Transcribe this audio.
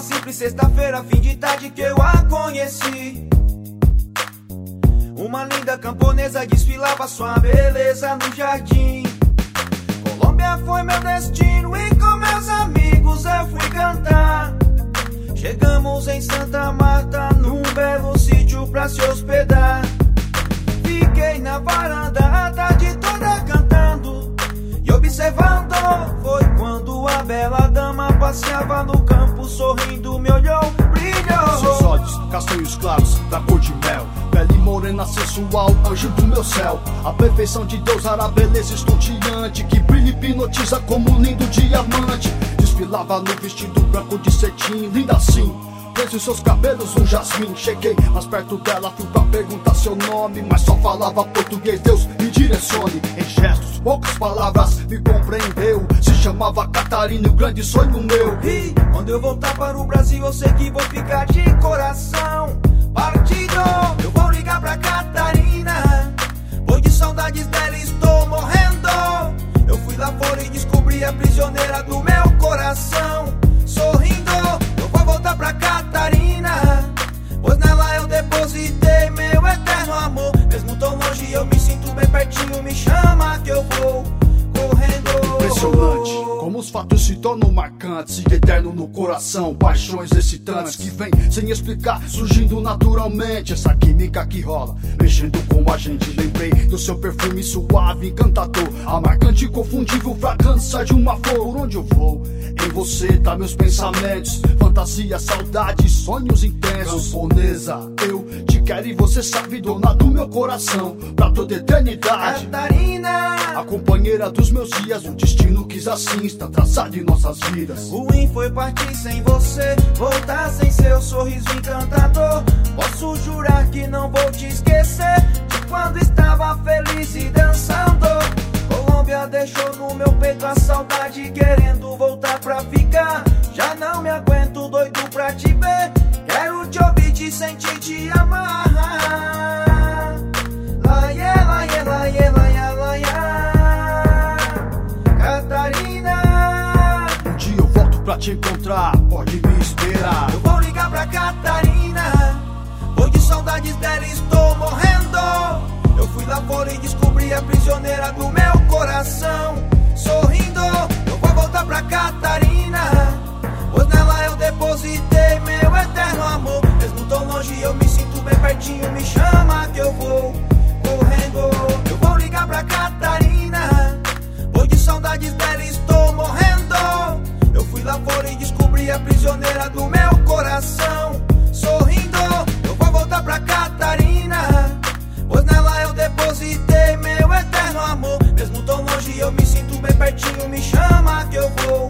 simples sexta-feira, fim de tarde que eu a conheci. Uma linda camponesa desfilava sua beleza no jardim. Colômbia foi meu destino e com meus amigos eu fui cantar. Chegamos em Santa Marta, num belo sítio pra se hospedar. Fiquei na varanda a tarde toda cantando e observando. Foi quando a bela dama passeava no campo, sorrindo, me olhou, brilhou. Seus olhos, castanhos claros, da cor de mel, pele morena, sensual, anjo do meu céu. A perfeição de Deus, a beleza estonteante, que brilha e hipnotiza como um lindo diamante. Desfilava no vestido branco de cetim, linda assim, preso em seus cabelos um jasmim. Cheguei mais perto dela, fui pra perguntar seu nome, mas só falava português. Deus me direcione em gestos, poucas palavras me compreendeu. Se chamava Catarina, o grande sonho meu. E quando eu voltar para o Brasil, eu sei que vou ficar de coração partido. Eu vou ligar pra Catarina, pois de saudades dela estou morrendo. Eu fui lá fora e descobri a prisioneira do meu coração, sorrindo. Eu vou voltar pra Catarina, pois nela eu depositei meu eterno amor. Mesmo tão longe eu me sinto bem pertinho, me chama que eu vou correndo. Impressionante como os fatos se tornam marcantes e eterno no coração. Paixões excitantes que vêm sem explicar, surgindo naturalmente. Essa química que rola, mexendo com a gente. Lembrei do seu perfume suave, encantador, a marcante, inconfundível fragrância de uma flor. Por onde eu vou, em você tá meus pensamentos, fantasia, saudade, sonhos intensos. Camponesa, eu te quero e você sabe, dona do meu coração, pra toda eternidade. Catarina, a companheira dos meus dias, o destino quis assim, está traçado em nossas vidas. Ruim foi partir sem você, voltar sem seu sorriso encantador. Posso jurar que não vou te esquecer de quando estava feliz e dançando. Colômbia deixou no meu peito a saudade, querendo voltar pra ficar. Já não me aguento, doido pra te ver, quero te ouvir, te sentir, te amar. Laie, laie, laie, laie, laie. Catarina, um dia eu volto pra te encontrar, pode me esperar. eu vou ligar pra Catarina, pois de saudades dela estou morrendo. Eu fui lá fora e descobri a prisioneira do meu coração, sorrindo. Eu vou voltar pra Catarina, pois nela eu depositei meu eterno amor. Mesmo tão longe eu me sinto bem pertinho, me chama que eu vou correndo. Eu vou ligar pra Catarina, pois de saudades dela estou morrendo. Eu fui lá fora e descobri a prisioneira do meu coração, sorrindo. Eu vou voltar pra Catarina, pois nela eu depositei meu eterno amor. Mesmo tão longe eu me sinto bem pertinho, me chama que eu vou